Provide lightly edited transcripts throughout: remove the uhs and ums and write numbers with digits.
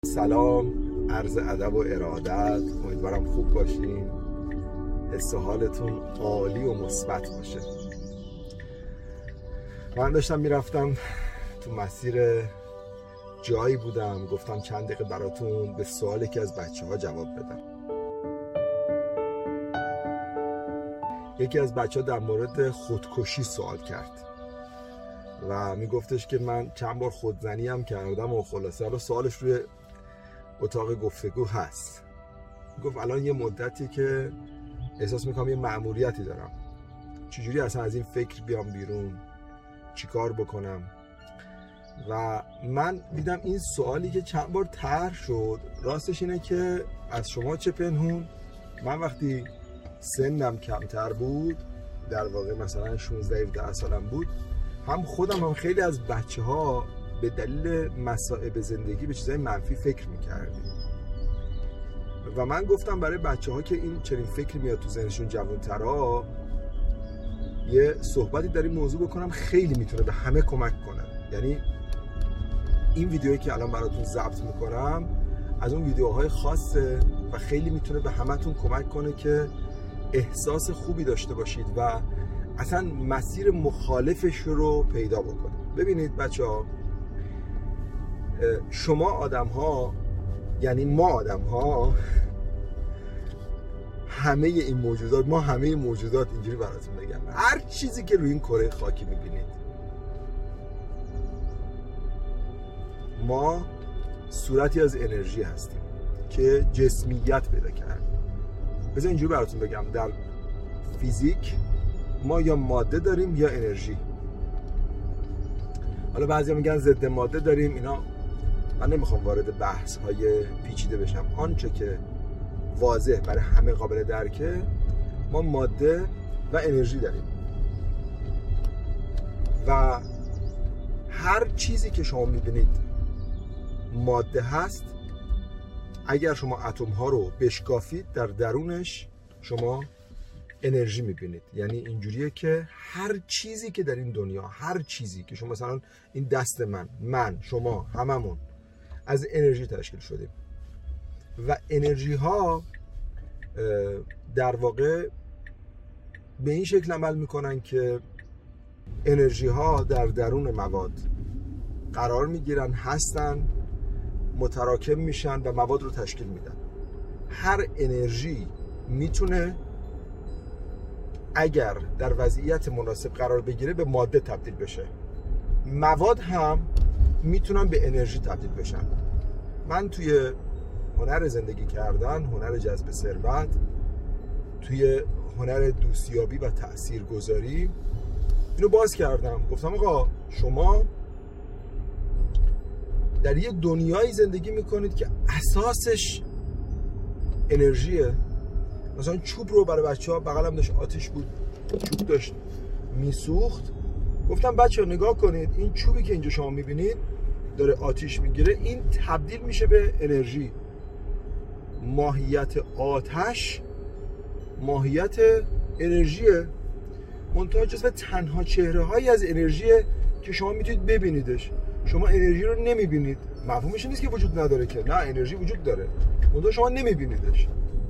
سلام، عرض ادب و ارادت. امیدوارم خوب باشین، حس و حالتون عالی و مثبت باشه. من داشتم میرفتم تو مسیر جایی بودم، گفتم چند دقیقه براتون به سوالی که از بچه‌ها جواب بدم. یکی از بچه‌ها در مورد خودکشی سوال کرد و میگفتش که من چند بار خودزنی هم کردم و خلاصه رو سوالش روی اتاق گفتگو هست. گفت الان یه مدتی که احساس میکنم یه مأموریتی دارم، چجوری اصلا از این فکر بیام بیرون، چیکار بکنم؟ و من دیدم این سوالی که چند بار طرح شد، راستش اینه که از شما چه پنهون، من وقتی سنم کمتر بود، در واقع مثلا 16-17 سالم بود، هم خودم هم خیلی از بچه ها به دلیل مصائب زندگی به چیزای منفی فکر میکردیم و من گفتم برای بچه ها که این چنین فکری میاد تو ذهنشون جوانترها، یه صحبتی در این موضوع بکنم خیلی میتونه به همه کمک کنه. یعنی این ویدیویی که الان براتون ضبط میکنم از اون ویدیوهای خاصه و خیلی میتونه به همتون کمک کنه که احساس خوبی داشته باشید و اصلا مسیر مخالفش رو پیدا بکنید. ببینید بچه ها، شما آدم ها، یعنی ما آدم ها، همه این موجودات، ما همه این موجودات، اینجوری براتون بگم، هر چیزی که روی این کره خاکی میبینید، ما صورتی از انرژی هستیم که جسمیت پیدا کرد. بذار اینجوری براتون بگم، در فیزیک ما یا ماده داریم یا انرژی. حالا بعضیا میگن ضد ماده داریم، اینا من نمیخوام وارد بحث های پیچیده بشم. آنچه که واضح برای همه قابل درکه، ما ماده و انرژی داریم و هر چیزی که شما میبینید ماده هست، اگر شما اتم ها رو بشکافید در درونش شما انرژی میبینید. یعنی اینجوریه که هر چیزی که در این دنیا، هر چیزی که شما، مثلا این دست من، شما، هممون از انرژی تشکیل شدیم و انرژی ها در واقع به این شکل عمل میکنن که انرژی ها در درون مواد قرار میگیرن، هستن، متراکم میشن و مواد رو تشکیل میدن. هر انرژی میتونه اگر در وضعیت مناسب قرار بگیره به ماده تبدیل بشه. مواد هم میتونن به انرژی تبدیل بشن. من توی هنر زندگی کردن، هنر جذب ثروت، توی هنر دوستیابی و تاثیرگذاری اینو باز کردم. گفتم آقا شما در یه دنیایی زندگی میکنید که اساسش انرژیه. مثلا چوب رو برای بچه ها، بغلم داشت آتش بود، چوب داشت میسوخت، گفتم بچه ها نگاه کنید، این چوبی که اینجا شما میبینید داره آتش میگیره، این تبدیل میشه به انرژی. ماهیت آتش ماهیت انرژیه، منتها جزو تنها چهره هایی از انرژیه که شما میتونید ببینیدش. شما انرژی رو نمیبینید، مفهومش نیست که وجود نداره، که نه، انرژی وجود داره، منتها شما نمیبینیدش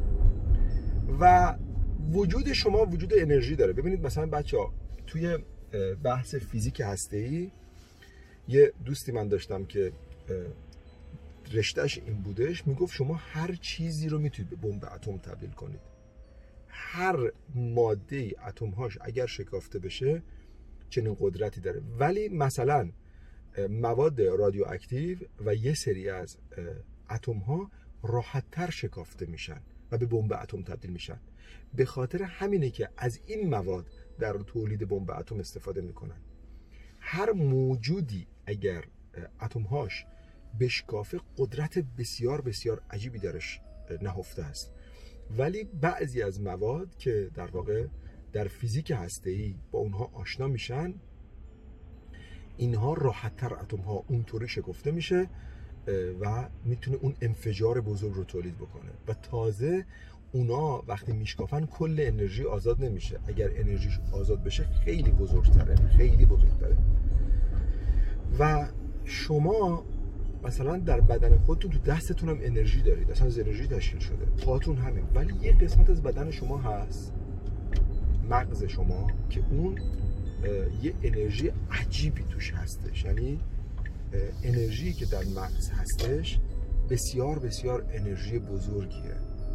و وجود شما وجود انرژی داره. ببینید مثلا بچه‌ها، توی بحث فیزیک هسته‌ای یه دوستی من داشتم که رشتهش این بودش، میگفت شما هر چیزی رو میتونید به بمب اتم تبدیل کنید. هر ماده اتم‌هاش اگر شکافته بشه چنین قدرتی داره. ولی مثلا مواد رادیواکتیو و یه سری از اتم‌ها راحت‌تر شکافته میشن و به بمب اتم تبدیل میشن. به خاطر همینه که از این مواد در تولید بمب اتم استفاده میکنن. هر موجودی اگر اتم‌هاش بشکافه قدرت بسیار بسیار عجیبی درش نهفته است. ولی بعضی از مواد که در واقع در فیزیک هسته‌ای با اونها آشنا میشن، اینها راحت‌تر اتم‌ها اونطوری شکفته میشه و میتونه اون انفجار بزرگ رو تولید بکنه و تازه اونا وقتی میشکافن کل انرژی آزاد نمیشه. اگر انرژیش آزاد بشه خیلی بزرگتره، خیلی بزرگتره. و شما مثلا در بدن خودتون تو دستتون هم انرژی دارید، اصلا از انرژی تشکیل شده، پاتون همین، ولی یه قسمت از بدن شما هست، مغز شما، که اون یه انرژی عجیبی توش هستش. یعنی انرژی که در مغز هستش بسیار بسیار انرژی بزرگیه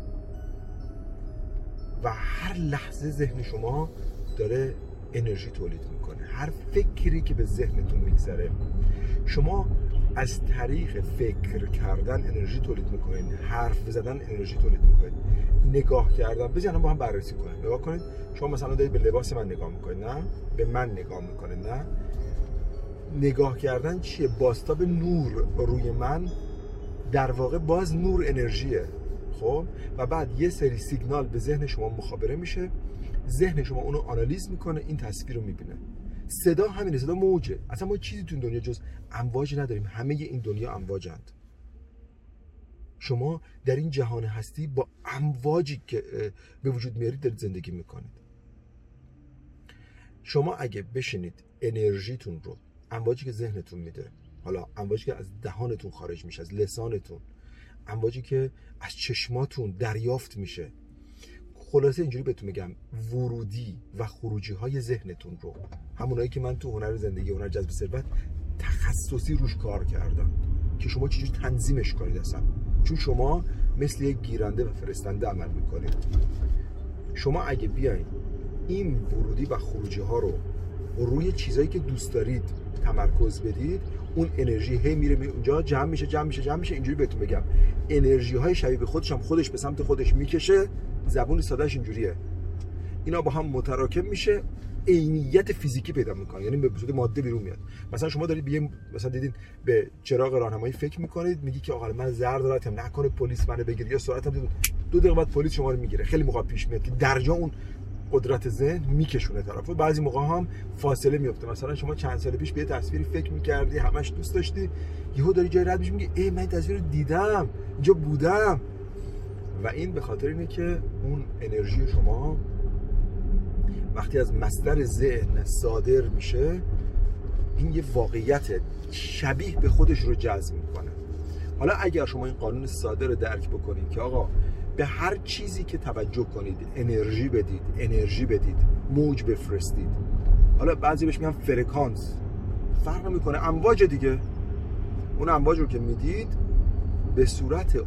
و هر لحظه ذهن شما داره انرژی تولید میکنه. هر فکری که به ذهنتون میگذره شما از طریق فکر کردن انرژی تولید میکنید، حرف زدن انرژی تولید میکنید، نگاه کردن. بذارید با هم بررسی کنید. نگاه کنید، شما مثلا دارید به لباس من نگاه میکنید، نه به من نگاه میکنید، نه. نگاه کردن چیه؟ بازتاب نور روی من در واقع باز نور انرژیه. خب و بعد یه سری سیگنال به ذهن شما مخابره میشه، ذهن شما اونو آنالیز میکنه، این تصویر رو میبینه. صدا همینه، صدا موجه. اصلا ما چیزی تو دنیا جز امواج نداریم، همه این دنیا امواجند. شما در این جهان هستی با امواجی که به وجود میارید دارید زندگی میکنید. شما اگه بشینید انرژیتون رو، امواجی که ذهنتون میده، حالا امواجی که از دهانتون خارج میشه، از لسانتون، امواجی که از چشماتون دریافت میشه، خلاصه اینجوری بهتون میگم ورودی و خروجی های ذهنتون رو، همونایی که من تو هنر زندگی، هنر جذب ثروت تخصصی روش کار کردم که شما چجوری تنظیمش کنید اصلا، چون شما مثل یک گیرنده و فرستنده عمل میکنید. شما اگه بیاین این ورودی و خروجی ها رو روی چیزایی که دوست دارید تمرکز بدید، اون انرژی هی میره اونجا جمع میشه. اینجوری بهتون بگم انرژی های شبیه به خودش هم خودش به سمت خودش میکشه. زبون سادهش اینجوریه، اینا با هم متراکم میشه، عینیت فیزیکی پیدا میکنه، یعنی به صورت ماده بیرون میاد. مثلا شما دارید مثلا دیدین به چراغ راهنمایی فکر میکنید، میگی که آقا من زرد دارم نکنه پلیس منو بگیره، یا سرعتم 2 دقیقه بعد پلیس شما رو میگیره. خیلی موقع پیش میاد که در جا اون قدرت ذهن میکشونه طرفو. بعضی موقع هم فاصله میفته. مثلا شما چند سال پیش به یه تصویری فکر میکردی، همش دوست داشتی، یهو داری جای رد میشی میگی ای من این تصویر رو دیدم، اینجا بودم. و این به خاطر اینه که اون انرژی شما وقتی از مصدر ذهن صادر میشه، این یه واقعیت شبیه به خودش رو جذب میکنه. حالا اگر شما این قانون ساده رو درک بکنید که آقا به هر چیزی که توجه کنید انرژی بدید، موج بفرستید. حالا بعضی بهش میگن فرکانس، فرق میکنه، امواج دیگه. اون امواج رو که میدید به صورت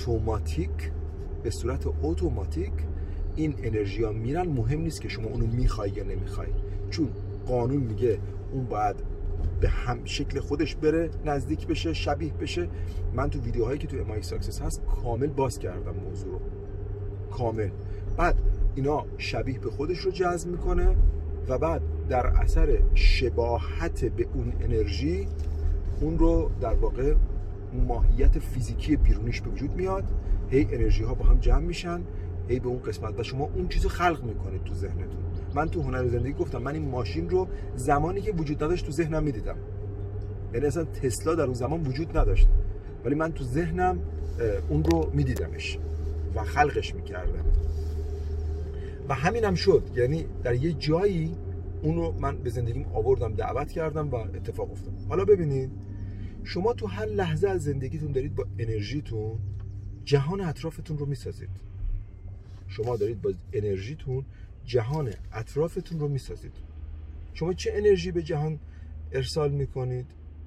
اتوماتیک این انرژی ها میرن. مهم نیست که شما اونو میخوای یا نمیخوای، چون قانون میگه اون باید به هم شکل خودش بره، نزدیک بشه، شبیه بشه. من تو ویدیوهایی که تو امای ساکسس هست کامل باز کردم موضوع رو کامل. بعد اینا شبیه به خودش رو جذب میکنه و بعد در اثر شباهت به اون انرژی اون رو در واقع ماهیت فیزیکی بیرونیش به وجود میاد. هی انرژی ها با هم جمع میشن هی به اون قسمت و شما اون چیزو خلق میکنید تو ذهنتون. من تو هنر زندگی گفتم من این ماشین رو زمانی که وجود نداشت تو ذهنم میدیدم، یعنی اصلا تسلا در اون زمان وجود نداشت ولی من تو ذهنم اون رو میدیدمش و خلقش میکردم و همین هم شد. یعنی در یه جایی اون رو من به زندگیم آوردم، دعوت کردم و اتفاق افتاد. حالا ببینید شما تو هر لحظه از زندگیتون دارید با انرژیتون جهان اطرافتون رو میسازید. شما دارید با انرژیتون جهان اطرافتون رو میسازید. شما چه انرژی به جهان ارسال میکنید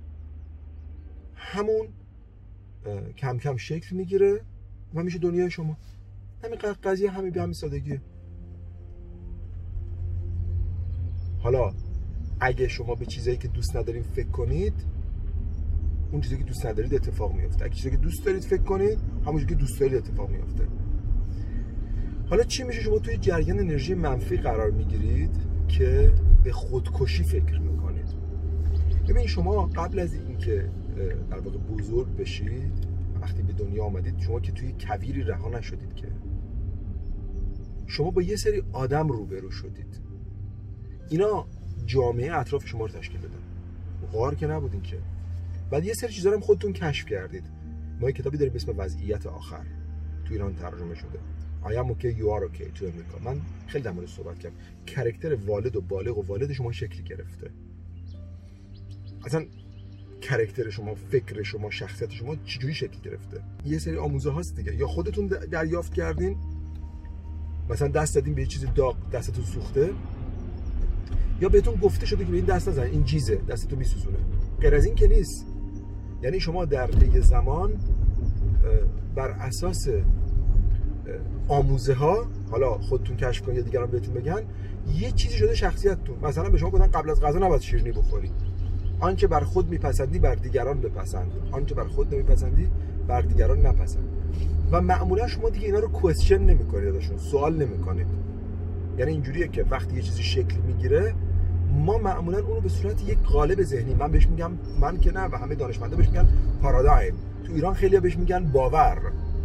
همون کم کم شکل میگیره و میشه دنیای شما. همین قضیه همین به همین سادگیه. حالا اگه شما به چیزایی که دوست ندارین فکر کنید، اون چیزی که دوست ندارید اتفاق میفته. اگه چیزی که دوست دارید فکر کنید، همون چیزی که دوست دارید اتفاق میفته. حالا چی میشه؟ شما توی جریان انرژی منفی قرار میگیرید که به خودکشی فکر میکنید. ببین شما قبل از اینکه در واقع بزرگ بشید، وقتی به دنیا آمدید، شما که توی کویری رها نشدید که، شما با یه سری آدم روبرو شدید. اینا جامعه اطراف شما رو تشکیل دادن. غار که نبودین که. بعد یه سری چیزا رو هم خودتون کشف کردید. ما یه کتابی داریم به اسم وضعیت آخر، تو ایران ترجمه شده. I am okay, you are okay تو امریکا. من خیلی در موردش صحبت کردم. کاراکتر والد و بالغ و والد شما شکلی گرفته. اصلا کاراکتر شما، فکر شما، شخصیت شما چجوری شکل گرفته. یه سری آموزه هاست دیگه، یا خودتون دریافت کردین، مثلا دست دادین به یه چیز داغ دستتون سوخته، یا بهتون گفته شده که به این دست نزن، این چیزه دستتون میسوزونه. غیر از این که نیست. یعنی شما در طی زمان بر اساس آموزه ها، حالا خودتون کشف کنید یا دیگران بهتون بگن، یه چیزی شده شخصیتتون. مثلا به شما گفتن قبل از غذا نباید شیرینی بخوری، آنچه بر خود میپسندی بر دیگران بپسند، آنچه بر خود نمیپسندی بر دیگران نپسند. و معمولا شما دیگه اینا رو کوئسچن نمی‌کنید، ازشون سوال نمی‌کنید. یعنی اینجوریه که وقتی یه چیزی شکل میگیره، ما معمولا اون رو به صورت یک قالب ذهنی، من بهش میگم، من که نه، و همه دانشمندا بهش میگن پارادایم، تو ایران خیلی‌ها بهش میگن باور،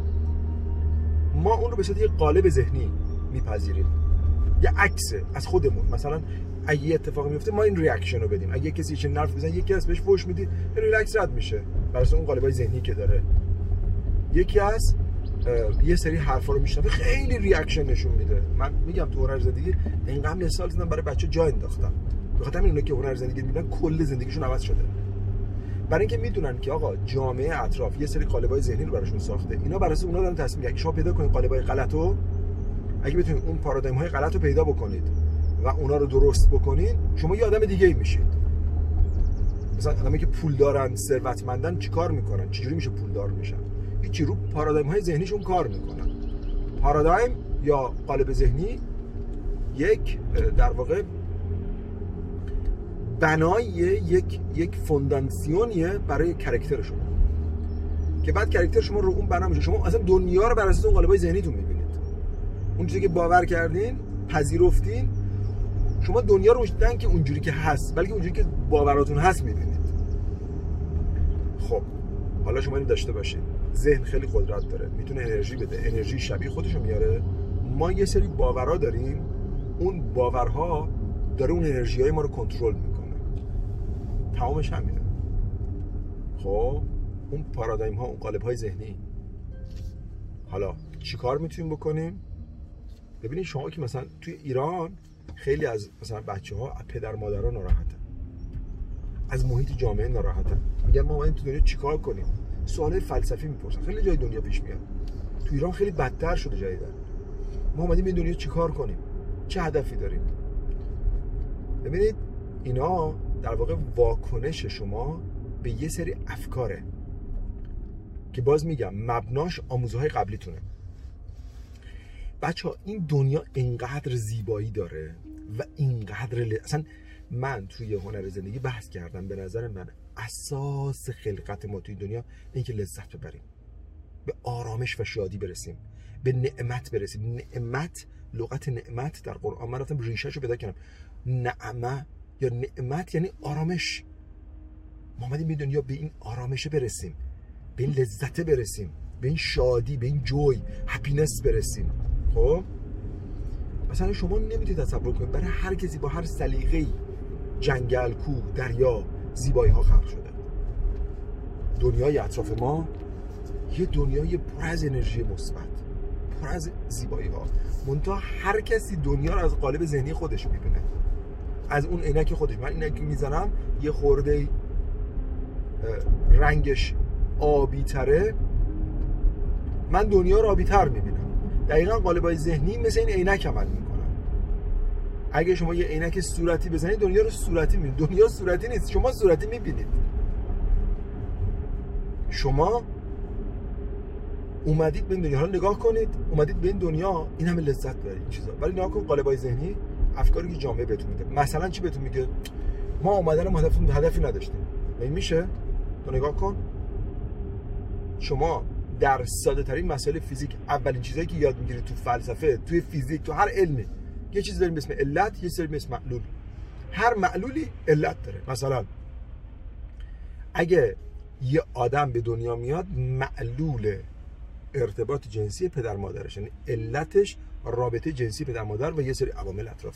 ما اون رو به صورت یک قالب ذهنی میپذیریم، یه عکسه از خودمون. مثلا اگه یه اتفاقی میفته ما این ریاکشن رو بدیم، اگه کسی چه نرف بزنه یکی از بهش فوش میدی، ریلکس رد میشه بر اساس اون قالبای ذهنی که داره. یکی از یه سری حرفا رو میشنوه خیلی ریاکشن نشون میده. من میگم تو هنر زندگی اینقدر مثال زدم برای بچه جا انداختم، به خاطر اینه که هنر زندگی میبینن کل زندگیشون عوض شده، برای اینکه میدونن که آقا جامعه اطراف یه سری قالبای ذهنی رو براشون ساخته، اینا بر اساس اونها دارن تصمیم میگیرن. شما پیدا کنید قالبای غلطو، اگه بتونید اون پارادایم های غلط رو پیدا بکنید و اونا رو درست بکنید، شما یه آدم دیگه ای میشید. مثلا آدمی که پول دارن، ثروتمندن، چیکار میکنن؟ چجوری میشه پولدار میشن؟ هیچی، رو پارادایم های ذهنیشون کار میکنن. پارادایم یا قالب ذهنی یک در واقع بنای یک فونداسیونیه برای کاراکتر شما، که بعد کاراکتر شما رو اون بنا میشه. شما اصلا دنیا رو بر اساس اون قالب‌های ذهنیتون میبینید. اون چیزی که باور کردین، پذیرفتین، شما دنیا رو نه که اونجوری که هست، بلکه اونجوری که باوراتون هست میبینید. خب حالا شما اینو داشته باشید، ذهن خیلی قدرت داره، میتونه انرژی بده، انرژی شبیه خودشو میاره. ما یه سری باورها داریم، اون باورها داره اون انرژیای ما رو کنترل میکنه، تمامش همینه. خب اون پارادایم ها، اون قالب های ذهنی، حالا چیکار میتونیم بکنیم؟ ببینید شما که مثلا توی ایران خیلی از مثلا بچه‌ها از پدر مادرها ناراحتن، از محیط جامعه ناراحتن، میگن ما اومدیم تو دنیا چیکار کنیم؟ سوالای فلسفی میپرسن. خیلی جای دنیا پیش میاد، تو ایران خیلی بدتر شده جدیدن. ما اومدیم این دنیا چیکار کنیم؟ چه هدفی داریم؟ ببینید اینا در واقع واکنش شما به یه سری افکاره که باز میگم مبناش آموزه‌های قبلیتونه. بچه‌ها این دنیا اینقدر زیبایی داره و اینقدر اصلا من توی هنر زندگی بحث کردم، به نظر من اساس خلقت ما توی دنیا این که لذت ببریم، به آرامش و شادی برسیم، به نعمت برسیم. نعمت، لغت نعمت در قرآن من رفتم ریشه‌شو پیدا کردم. نعمه یا نعمت یعنی آرامش. ما اومدیم به دنیا به این آرامش برسیم، به این لذت برسیم، به این شادی، به این جوی، هپینس برسیم. خب مثلا شما نمیتونید تصور کنید برای هر کسی با هر سلیقه‌ای جنگل، کوه، دریا، زیبایی ها خلق شده. دنیای اطراف ما یه دنیای پر از انرژی مثبت، پر از زیبایی ها. منتها هر کسی دنیا رو از قالب ذهنی خودش میبینه، از اون عینک خودش. من عینکی میزنم یه خورده رنگش آبی تره، من دنیا رو آبی تر میبینم. دقیقاً قالب‌های ذهنی مثل این عینک عمل میکنن. اگه شما یه عینک صورتی بزنید دنیا رو صورتی میبینید. دنیا صورتی نیست، شما صورتی میبینید. شما اومدید به این دنیا، حالا نگاه کنید، اومدید به این دنیا این همه لذت ببرید این چیزا، ولی نگاه کن قالب‌های ذهنی، افکاری که جامعه بهتون میده. مثلا چی بهتون میگه؟ ما اومدن هدفی نداشتیم. این میشه؟ تو نگاه کن، شما در ساده ترین مسائل فیزیک اولین چیزایی که یاد میگیرید تو فلسفه، توی فیزیک، تو هر علمی، یه چیز داریم به اسم علت، یه چیزی به اسم معلول. هر معلولی علت داره. مثلا اگه یه آدم به دنیا میاد، معلول ارتباط جنسی پدر مادرش، یعنی علتش رابطه جنسی پدر مادر و یه سری عوامل اطراف.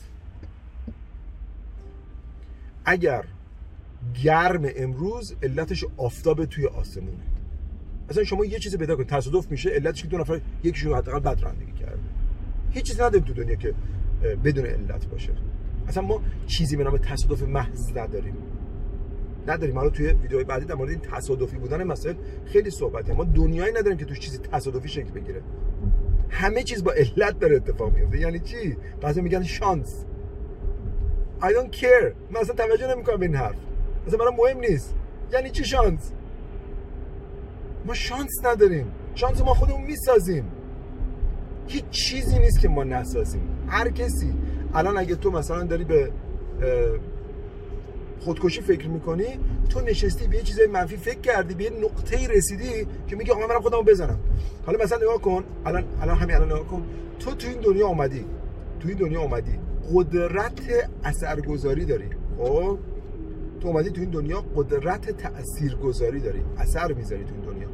اگر گرم امروز، علتش آفتاب توی آسمونه. مثلا شما یه چیزی پیدا کنید تصادف میشه، علتش که دو نفر یکیشون حداقل بد رانندگی کرده. هیچ چیزی نداریم تو دنیا که بدون علت باشه. اصلا ما چیزی به نام تصادف محض نداریم. نداریم. حالا توی ویدیوهای بعدی در مورد این تصادفی بودن مسائل خیلی صحبت کنیم. ما دنیایی نداریم که توش چیزی تصادفی شکل بگیره. همه چیز با علت داره اتفاق میفته. یعنی چی؟ بعضی میگن شانس. I don't care. من اصلا توجه نمیکنم به این حرف. اصلا برام مهم نیست. یعنی چی شانس؟ ما شانس نداریم. شانس ما خودمون میسازیم. هیچ چیزی نیست که ما نسازیم. هر کسی الان اگه تو مثلا داری به خودکشی فکر میکنی، تو نشستی به یه چیزای منفی فکر کردی، به یه نقطه‌ای رسیدی که میگی آقا من برم خودمو بزنم. حالا مثلا نگاه کن، همین الان نگاه کن، تو این دنیا اومدی، قدرت اثرگذاری داری. خب تو اومدی تو این دنیا، قدرت تاثیرگذاری داری، اثر میذاری تو این دنیا.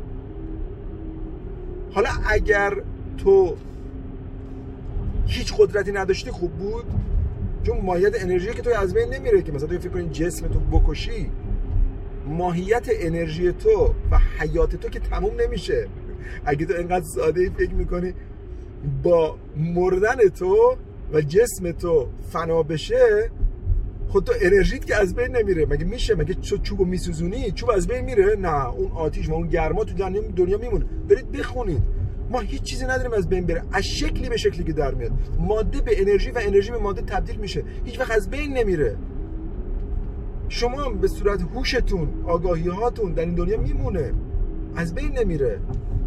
حالا اگر تو هیچ قدرتی نداشتی خوب بود، چون ماهیت انرژی که تو از بین نمیره که مثلا تو فکر کنی جسم تو بکشی، ماهیت انرژی تو و حیات تو که تموم نمیشه. اگه تو اینقدر ساده فکر میکنی با مردن تو و جسم تو فنا بشه، خود تو انرژیت که از بین نمیره. مگه میشه؟ مگه چوبو میسوزونی چوب از بین میره؟ نه، اون آتیش و اون گرما تو دنیا میمونه. برید بخونید، ما هیچ چیزی نداریم از بین بره. از شکلی به شکلی که در میاد، ماده به انرژی و انرژی به ماده تبدیل میشه، هیچ وقت از بین نمیره. شما هم به صورت هوشتون، آگاهی هاتون در این دنیا میمونه، از بین نمیره.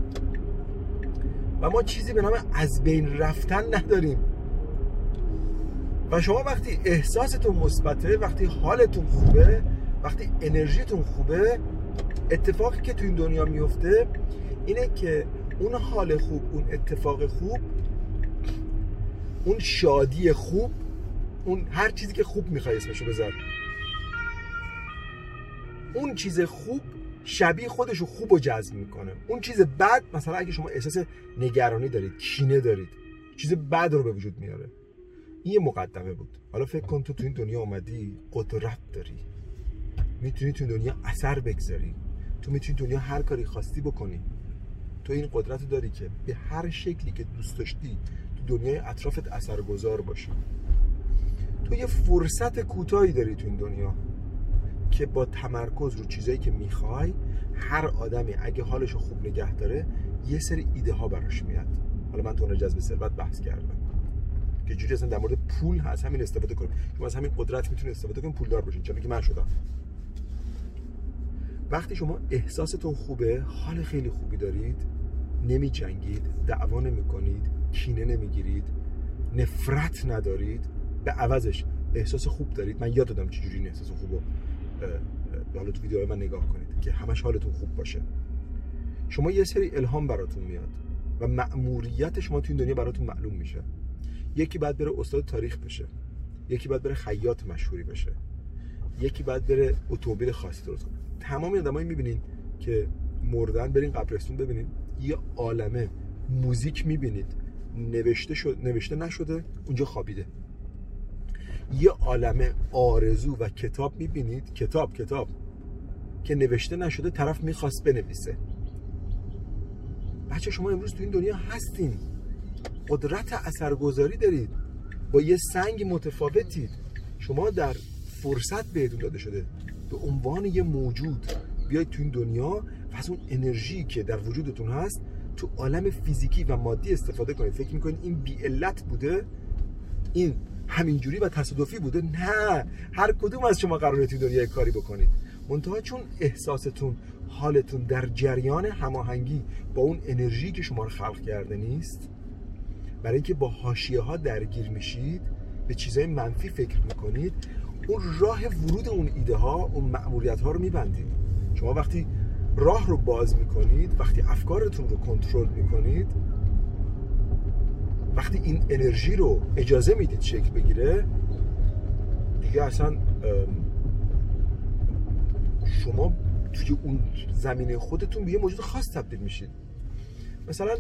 و ما چیزی به نام از بین رفتن نداریم. و شما وقتی احساستون مثبته، وقتی حالتون خوبه، وقتی انرژیتون خوبه، اتفاقی که تو این دنیا میفته اینه که اون حال خوب، اون اتفاق خوب، اون شادی خوب، اون هر چیزی که خوب میخوای اسمشو بذار، اون چیز خوب شبیه خودشو خوب و جذب میکنه. اون چیز بد، مثلا اگه شما احساس نگرانی دارید، کینه دارید، چیز بد رو به وجود میاره. این یه مقدمه بود. حالا فکر کن تو این دنیا اومدی، قدرت داری، میتونی تو این دنیا اثر بگذاری، تو میتونی دنیا هر کاری خواستی بکنی. تو این قدرت رو داری که به هر شکلی که دوست داشتی تو دنیای اطرافت اثرگذار باشی. تو یه فرصت کوتاهی داری تو این دنیا که با تمرکز رو چیزایی که میخوای، هر آدمی اگه حالشو خوب نگه داره یه سری ایده ها براش میاد. حالا من تو اون جذب ثروت بحث کردم که جوری اصلا در مورد پول هست، همین استفاده کنیم. شما از همین قدرت میتونید استفاده کنید، پولدار بشین، چون که من شدم. وقتی شما احساستون خوبه، حال خیلی خوبی دارید، نمی جنگید، دعوا نمی کنید، کینه نمی گیرید، نفرت ندارید، به عوضش احساس خوب دارید. من یاد دادم چجوری این احساس خوبو حالا تو ویدیوهای من نگاه کنید که همش حالتون خوب باشه. شما یه سری الهام براتون میاد و مأموریت شما تو این دنیا براتون معلوم میشه. یکی بعد بره استاد تاریخ بشه، یکی بعد بره خیاط مشهوری بشه، یکی بعد بره اتومبیل خاصی درست کنه. تمام آدمایی میبینین که مردن، برین قبرستون ببینین، یه عالمه موزیک میبینید نوشته نشده اونجا خوابیده. یه عالمه آرزو و کتاب میبینید، کتاب که نوشته نشده، طرف میخواست بنویسه. بچه شما امروز تو این دنیا هستین، قدرت اثرگذاری دارید، با یه سنگ متفاوتید. شما در فرصت بهتون داده شده به عنوان یه موجود بیاید تو این دنیا و از اون انرژی که در وجودتون هست تو عالم فیزیکی و مادی استفاده کنید. فکر میکنید این بی علت بوده، این همینجوری و تصادفی بوده؟ نه، هر کدوم از شما قراره تو دنیا کاری بکنید، منتها چون احساستون، حالتون در جریان هماهنگی با اون انرژی که شما رو خلق کرده نیست، برای اینکه با حاشیه ها درگیر میشید، به چیزای منفی فکر میکنید، اون راه ورود اون ایده ها، اون مأموریت ها رو میبندید. شما وقتی راه رو باز میکنید، وقتی افکارتون رو کنترل میکنید، وقتی این انرژی رو اجازه میدید شکل بگیره، دیگه اصلا شما توی اون زمینه خودتون به یه موجود خاص تبدیل میشید. مثلا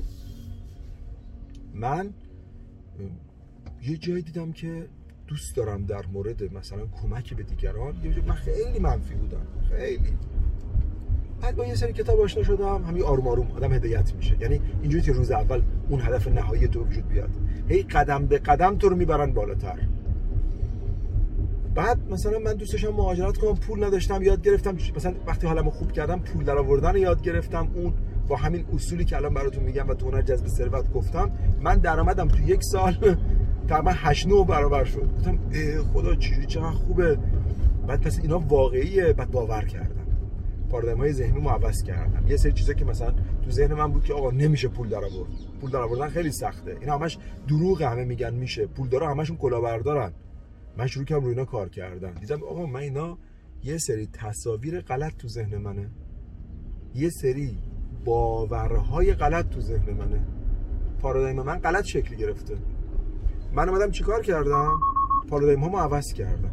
من یه جایی دیدم که دوست دارم در مورد مثلا کمک به دیگران، یه جایی من خیلی منفی بودم، خیلی. بعد با یه سری کتاب آشنا شدم، همین آروم آروم آدم هدایت میشه. یعنی اینجوری که روز اول اون هدف نهایی تو وجود بیاد، هی قدم به قدم تو رو میبرن بالاتر. بعد مثلا من دوست داشتم مهاجرت کنم، پول نداشتم، یاد گرفتم مثلا وقتی حالمو خوب کردم پول درآوردن یاد گرفتم. اون با همین اصولی که الان براتون میگم و تو هنر جذب ثروت گفتم، من درآمدم تو 1 سال تقریبا 8-9 برابر شد. گفتم خدا چجوری چقدر خوبه. بعد پس اینا واقعیه. بعد باور کردم، پارادایم‌های ذهنیمو عوض کردم. یه سری چیزا که مثلا تو ذهن من بود که آقا نمیشه پول درآورد، پول درآوردن خیلی سخته، اینا همش دروغه، همه میگن میشه، پولدارا همشون کلاهبردارن. من شروع کردم روی اینا کار کردن، دیدم آقا من اینا یه سری تصاویر غلط تو ذهن منه، یه سری باورهای غلط تو ذهن منه، پارادایم من غلط شکل گرفته. من اومدم چیکار کردم؟ پارادایم هامو عوض کردم.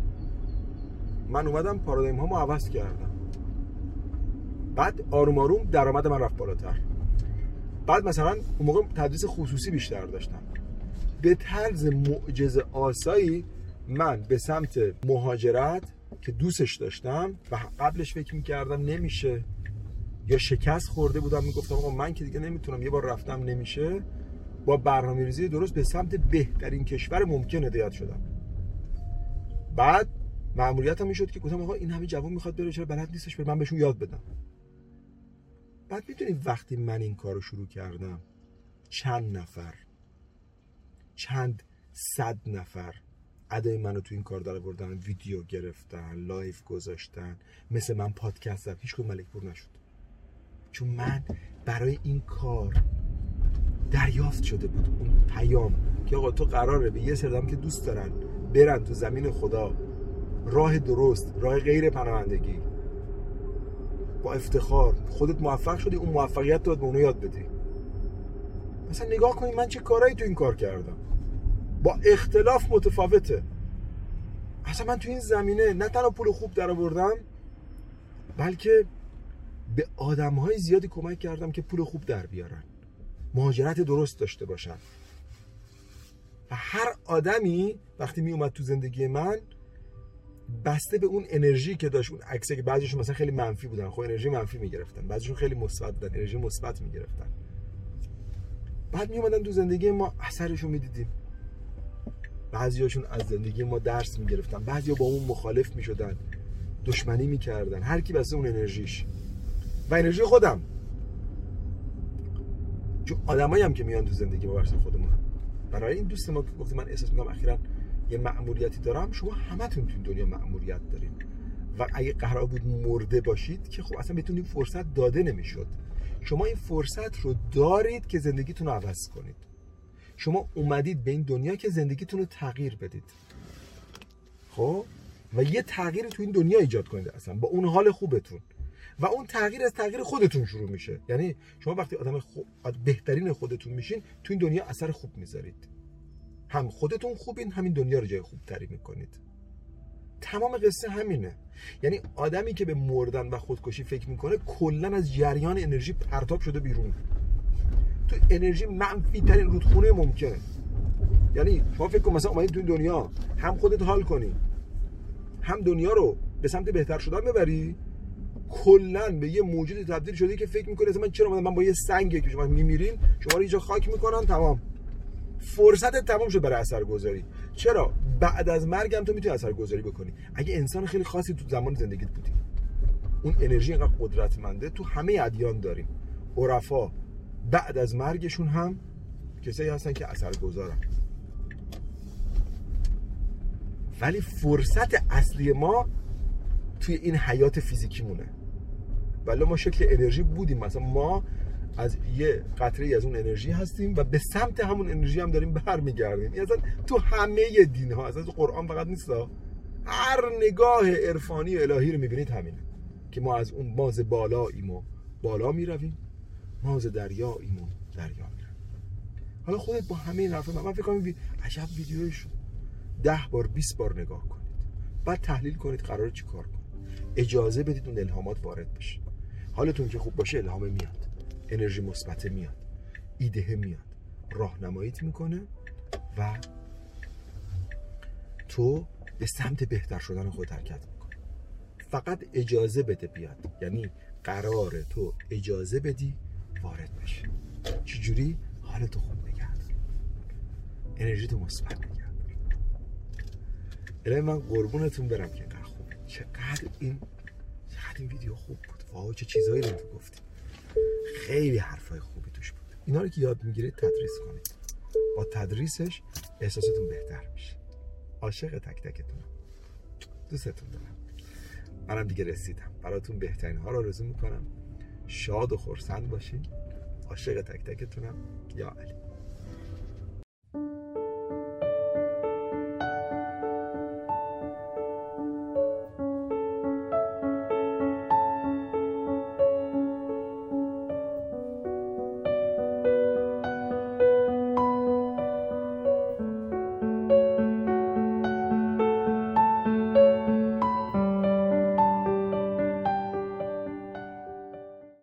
بعد آروم آروم درآمد من رفت بالاتر. بعد مثلا اون موقع تدریس خصوصی بیشتر داشتم. به طرز معجزه آسایی من به سمت مهاجرت که دوستش داشتم و قبلش فکر می‌کردم نمیشه یا شکست خورده بودم، میگفتم آقا من که دیگه نمیتونم، یه بار رفتم نمیشه، با برنامه‌ریزی درست به سمت بهترین کشور ممکن هدایت شدم. بعد مأموریتم میشد که گفتم آقا این همه جوان میخواد بره، چرا بلد نیستش بره، من بهشون یاد بدم. بعد میدونید وقتی من این کارو شروع کردم، چند صد نفر ادای منو تو این کار درآوردن، ویدیو گرفتن، لایو گذاشتن، مثل من پادکست زدم، هیچ کدوم ملک پور نشد. چون من برای این کار دریافت شده بود اون پیام که آقا تو قراره به یه سری آدم که دوست دارن برن تو زمین خدا، راه درست، راه غیر پناهندگی، با افتخار خودت موفق شدی، اون موفقیت تو به اونو یاد بدی. مثلا نگاه کنید من چه کارهایی تو این کار کردم، با اختلاف متفاوته. اصلا من تو این زمینه نه تنها پول خوب درآوردم، بلکه به آدم‌های زیادی کمک کردم که پول خوب در بیارن، مهاجرت درست داشته باشن. و هر آدمی وقتی می اومد تو زندگی من، بسته به اون انرژی که داشت، اون عکسه که بعضیشون مثلا خیلی منفی بودن، خب انرژی منفی میگرفتن، بعضیشون خیلی مثبت بودن، انرژی مثبت میگرفتن. بعد می اومدن تو زندگی ما، اثرشو میدیدیم. بعضیاشون از زندگی ما درس میگرفتن، بعضیا با اون مخالف میشدن، دشمنی میکردن، هر کی بسته اون انرژیش و انرژی خودم. چون آدمایی هم که میان تو زندگی ما برسه خودمون. برای این دوست ما که گفت من احساس میکنم اخیراً یه مأموریتی دارم، شما همتون تو دنیا مأموریت دارین و اگه قرار بود مرده باشید که خب اصلا بهتون این فرصت داده نمیشد. شما این فرصت رو دارید که زندگیتون رو عوض کنید. شما اومدید به این دنیا که زندگیتون رو تغییر بدید، خب، و یه تغییر تو این دنیا ایجاد کنید اصلا با اون حال خوبتون. و اون تغییر از تغییر خودتون شروع میشه. یعنی شما وقتی آدم بهترین خودتون میشین، تو این دنیا اثر خوب میذارید. هم خودتون خوبین، همین دنیا رو جای خوبتری میکنید. تمام قصه همینه. یعنی آدمی که به مردن و خودکشی فکر میکنه، کلا از جریان انرژی پرتاب شده بیرون، تو انرژی منفی ترین رودخونه ممکنه. یعنی شما فکر کن مثلا اومدید تو این دنیا، هم خودت حال کنی، هم دنیا رو به سمت بهتر شدن ببری، کلا به یه موجودی تبدیل شدی که فکر میکنه من چرا من با یه سنگی که شما میمیرین، شما رو اینجا خاک میکنن، تمام، فرصت تمام شد برای اثرگذاری. چرا؟ بعد از مرگم تو میتونی اثرگذاری بکنی. اگه انسان خیلی خاصی تو زمان زندگیت بودی، اون انرژی اینقدر قدرتمنده، تو همه ادیان داریم. عرفا بعد از مرگشون هم کسایی هستن که اثرگذارن. ولی فرصت اصلی ما توی این حیات فیزیکی مونه. ولی ما شکل انرژی بودیم، مثلا ما از یه قطره‌ای از اون انرژی هستیم و به سمت همون انرژی هم داریم برمیگردیم. این اصلا تو همه دین‌ها، اصلا تو قرآن فقط نیست، هر نگاه عرفانی الهی رو می‌بینید همینه که ما از اون ماز بالاییم و بالا میرویم، ماز دریاییم و دریا میرویم. حالا خودت با همه این حرفا، من فکر کنم عجب ویدیوش 10 بار 20 بار نگاه کنید، بعد تحلیل کنید قراره چی کار کنید. اجازه بدید اون الهامات وارد بشه. حالتون که خوب باشه، الهام میاد، انرژی مثبت میاد، ایده میاد، راهنماییت میکنه و تو به سمت بهتر شدن خودت حرکت میکنی. فقط اجازه بده بیاد. یعنی قراره تو اجازه بدی وارد بشه. چجوری؟ حالتو خوب نگه دار، انرژیتو مثبت نگه دار. الهی من قربونتون برم که اینقدر خوب، چقدر این ویدیو خوب بود. وای چه چیزایی رو تو گفتی، خیلی حرفای خوبی توش بود. اینا رو که یاد میگیرید تدریس کنید، با تدریسش احساستون بهتر میشه. عاشق تک تکتونم، دوستتون دارم. منم دیگه رسیدم، براتون بهترین ها رو آرزو میکنم. شاد و خرسند باشین. عاشق تک تکتونم. یا علی.